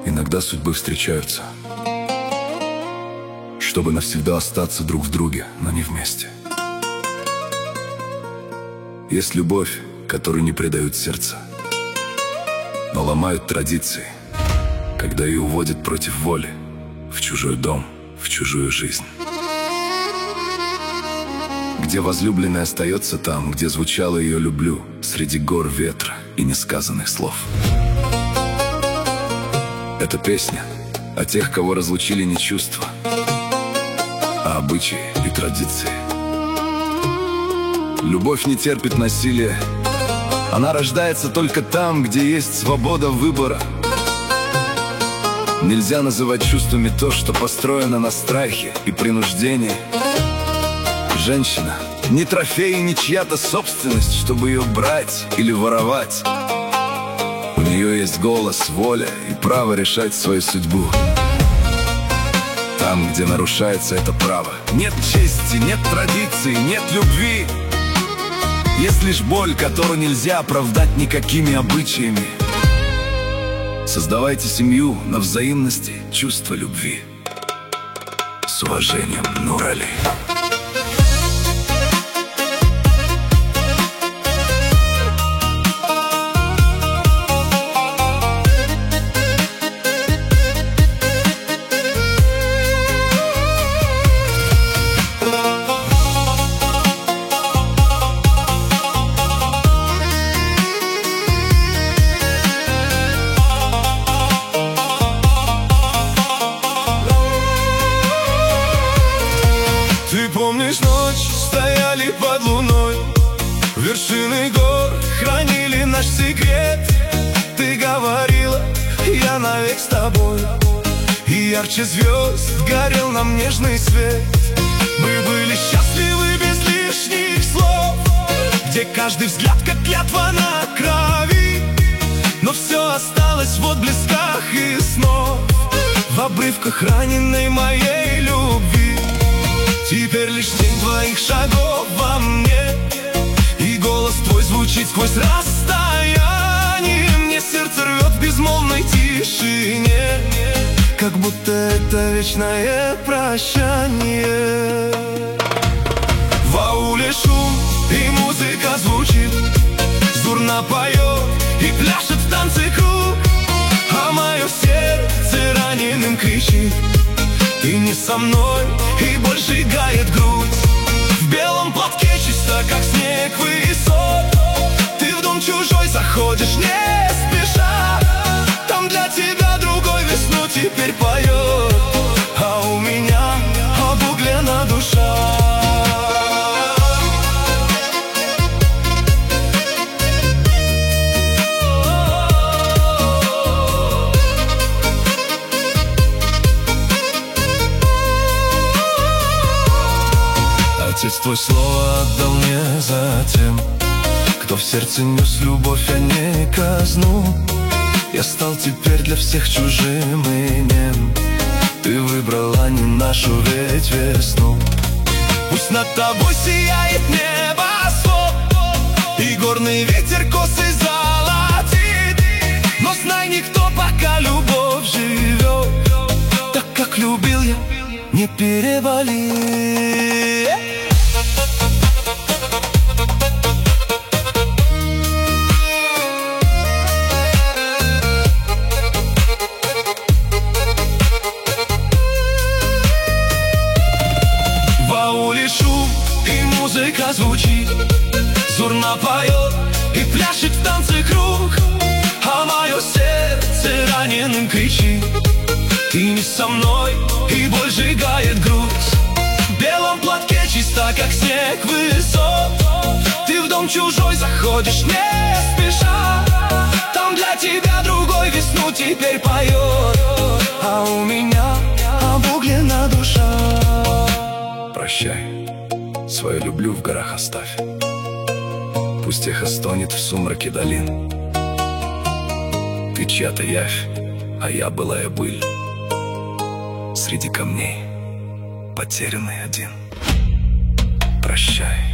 Иногда судьбы встречаются, чтобы навсегда остаться друг в друге, но не вместе. Есть любовь, которую не предают сердца, но ломают традиции, когда ее уводят против воли, в чужой дом, в чужую жизнь. Где возлюбленная остается там, где звучало ее «люблю», среди гор ветра и несказанных слов. Это песня о тех, кого разлучили не чувства, а обычаи и традиции. Любовь не терпит насилия, она рождается только там, где есть свобода выбора. Нельзя называть чувствами то, что построено на страхе и принуждении. Женщина не трофей и не чья-то собственность, чтобы ее брать или воровать. У нее есть голос, воля и право решать свою судьбу. Там, где нарушается это право, нет чести, нет традиции, нет любви. Есть лишь боль, которую нельзя оправдать никакими обычаями. Создавайте семью на взаимности чувства любви. С уважением, Нур Али. Помнишь ночь, стояли под луной, вершины гор хранили наш секрет. Ты говорила, я навек с тобой, и ярче звезд горел нам нежный свет. Мы были счастливы без лишних слов, где каждый взгляд как клятва на крови. Но все осталось в отблесках и снов, в обрывках раненой моей любви. Теперь лишь тень твоих шагов во мне, и голос твой звучит сквозь расстояние. Мне сердце рвет в безмолвной тишине, как будто это вечное прощание. В ауле шум и музыка звучит, Зурна поет и пляшет в танце круг, а мое сердце раненым кричит: ты не со мной, и боль сжигает грудь. В белом платке чисто, как снег высок, ты в дом чужой заходишь не спеша. Там для тебя другой весну теперь поет, а у меня обуглена душа. Отец твой слово отдал мне за тем, кто в сердце нес любовь, а не казну. Я стал теперь для всех чужим и нем, ты выбрала не нашу ведь весну. Пусть над тобой сияет небосвод, и горный ветер косы золотит, но знай, никто пока любовь живет, так как любил я, не переболит. Шум и музыка звучит, Зурна поет и пляшет в танце круг, а мое сердце раненым кричит: ты не со мной, и боль сжигает грудь. В белом платке чисто, как снег высок, ты в дом чужой заходишь не спеша. Там для тебя другой весну теперь поет, а у меня обуглена душа. Прощай, свою люблю в горах оставь, пусть эхо стонет в сумраке долин. Ты чья-то явь, а я былая быль, среди камней потерянный один. Прощай.